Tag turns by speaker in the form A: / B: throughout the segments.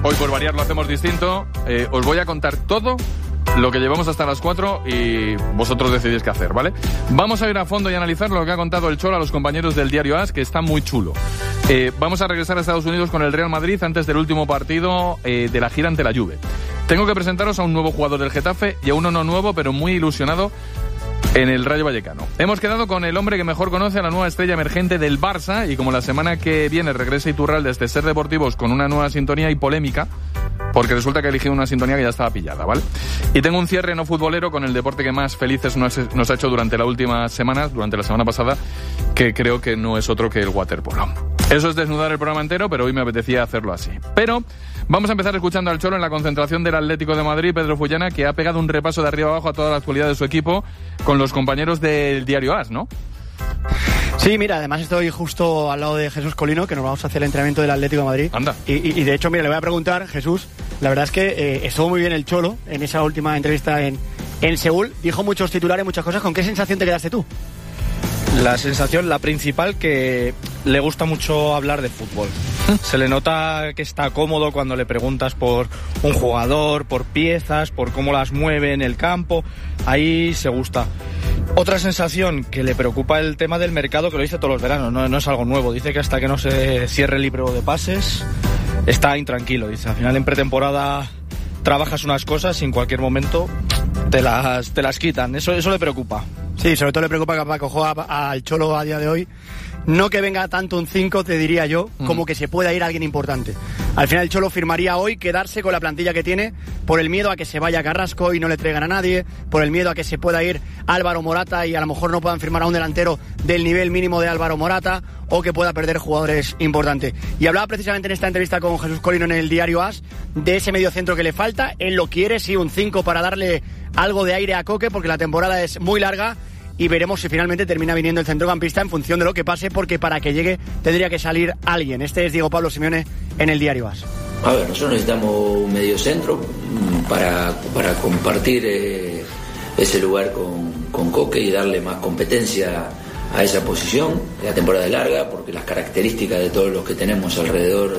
A: Hoy por variar lo hacemos distinto. Os voy a contar todo lo que llevamos hasta las 4 y vosotros decidís qué hacer, ¿vale? Vamos a ir a fondo y analizar lo que ha contado el Cholo a los compañeros del diario AS, que está muy chulo. Vamos a regresar a Estados Unidos con el Real Madrid antes del último partido de la gira ante la Juve. Tengo que presentaros a un nuevo jugador del Getafe y a uno no nuevo, pero muy ilusionado en el Rayo Vallecano. Hemos quedado con el hombre que mejor conoce a la nueva estrella emergente del Barça, y como la semana que viene regresa Iturralde desde Ser Deportivos con una nueva sintonía y polémica, porque resulta que he elegido una sintonía que ya estaba pillada, ¿vale? Y tengo un cierre no futbolero con el deporte que más felices nos ha hecho durante las últimas semanas, durante la semana pasada, que creo que no es otro que el waterpolo. Eso es desnudar el programa entero, pero hoy me apetecía hacerlo así. Pero vamos a empezar escuchando al Cholo en la concentración del Atlético de Madrid, Pedro Fullana, que ha pegado un repaso de arriba abajo a toda la actualidad de su equipo con los compañeros del diario AS, ¿no?
B: Sí, mira, además estoy justo al lado de Jesús Colino, que nos vamos a hacer el entrenamiento del Atlético de Madrid.
A: Anda.
B: Y de hecho, mira, le voy a preguntar, Jesús, la verdad es que estuvo muy bien el Cholo en esa última entrevista en Seúl. Dijo muchos titulares, muchas cosas. ¿Con qué sensación te quedaste tú?
C: La sensación, la principal, que le gusta mucho hablar de fútbol. Se le nota que está cómodo cuando le preguntas por un jugador, por piezas, por cómo las mueve en el campo. Ahí se gusta. Otra sensación, que le preocupa el tema del mercado, que lo dice todos los veranos, no es algo nuevo. Dice que hasta que no se cierre el libro de pases está intranquilo. Dice, al final en pretemporada trabajas unas cosas y en cualquier momento te las quitan. Eso le preocupa.
B: Sí, sobre todo le preocupa que Paco al Cholo a día de hoy. No que venga tanto un 5, te diría yo, como que se pueda ir alguien importante. Al final el Cholo firmaría hoy quedarse con la plantilla que tiene por el miedo a que se vaya Carrasco y no le traigan a nadie, por el miedo a que se pueda ir Álvaro Morata y a lo mejor no puedan firmar a un delantero del nivel mínimo de Álvaro Morata, o que pueda perder jugadores importantes. Y hablaba precisamente en esta entrevista con Jesús Colino en el diario AS de ese mediocentro que le falta. Él lo quiere, sí, un 5 para darle algo de aire a Coque, porque la temporada es muy larga. Y veremos si finalmente termina viniendo el centrocampista en función de lo que pase, porque para que llegue tendría que salir alguien. Este es Diego Pablo Simeone en el diario AS.
D: A ver, nosotros necesitamos un mediocentro para compartir ese lugar con Coque y darle más competencia a esa posición. La temporada es larga porque las características de todos los que tenemos alrededor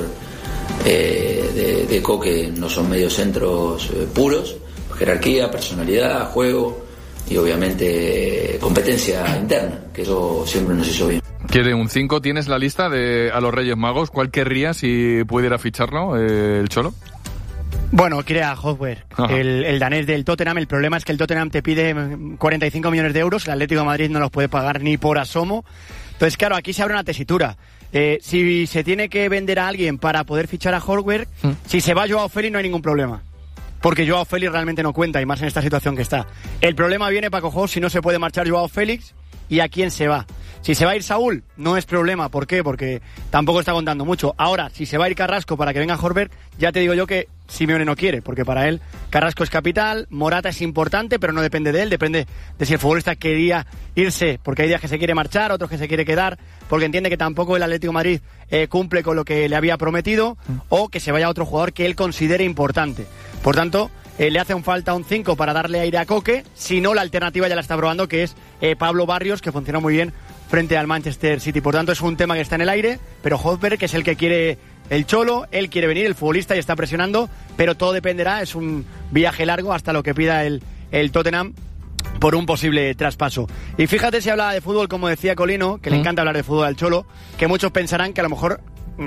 D: de Coque no son mediocentros puros. Jerarquía, personalidad, juego y obviamente competencia interna, que eso siempre nos hizo bien.
A: Quiere un 5. ¿Tienes la lista a los Reyes Magos? ¿Cuál querría si pudiera ficharlo el Cholo?
B: Bueno, quiere a Højbjerg, el danés del Tottenham. El problema es que el Tottenham te pide 45 millones de euros, el Atlético de Madrid no los puede pagar ni por asomo. Entonces, claro, aquí se abre una tesitura. Si se tiene que vender a alguien para poder fichar a Højbjerg, si se va Joao Félix no hay ningún problema, porque Joao Félix realmente no cuenta, y más en esta situación que está. El problema viene para Cojo si no se puede marchar Joao Félix, y a quién se va. Si se va a ir Saúl, no es problema. ¿Por qué? Porque tampoco está contando mucho. Ahora, si se va a ir Carrasco para que venga Højbjerg, ya te digo yo que Simeone no quiere, porque para él Carrasco es capital, Morata es importante, pero no depende de él, depende de si el futbolista quería irse, porque hay días que se quiere marchar, otros que se quiere quedar, porque entiende que tampoco el Atlético de Madrid cumple con lo que le había prometido, o que se vaya otro jugador que él considere importante. Por tanto, le hace falta un 5 para darle aire a Coque. Si no, la alternativa ya la está probando, que es Pablo Barrios, que funcionó muy bien frente al Manchester City. Por tanto, es un tema que está en el aire, pero Højbjerg, que es el que quiere el Cholo, él quiere venir, el futbolista, y está presionando, pero todo dependerá, es un viaje largo hasta lo que pida el Tottenham por un posible traspaso. Y fíjate, si hablaba de fútbol, como decía Colino, que le encanta hablar de fútbol al Cholo, que muchos pensarán que a lo mejor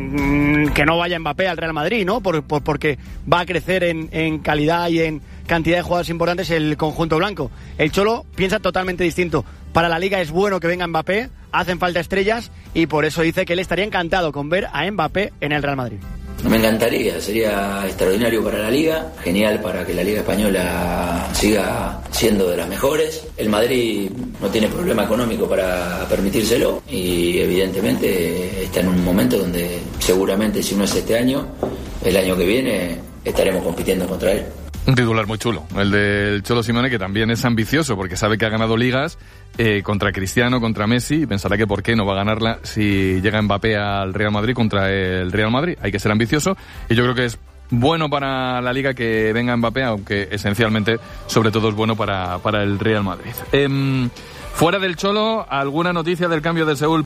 B: que no vaya Mbappé al Real Madrid, ¿no? Porque va a crecer en calidad y en cantidad de jugadores importantes el conjunto blanco. El Cholo piensa totalmente distinto. Para la Liga es bueno que venga Mbappé, hacen falta estrellas, y por eso dice que él estaría encantado con ver a Mbappé en el Real Madrid.
D: Me encantaría, sería extraordinario para la Liga, genial para que la Liga Española siga siendo de las mejores. El Madrid no tiene problema económico para permitírselo y evidentemente está en un momento donde seguramente, si no es este año, el año que viene estaremos compitiendo contra él.
A: Un titular muy chulo, el del Cholo Simeone, que también es ambicioso porque sabe que ha ganado ligas contra Cristiano, contra Messi, y pensará que por qué no va a ganarla si llega Mbappé al Real Madrid contra el Real Madrid. Hay que ser ambicioso, y yo creo que es bueno para la Liga que venga Mbappé, aunque esencialmente, sobre todo, es bueno para el Real Madrid. Fuera del Cholo, ¿alguna noticia del cambio de Seúl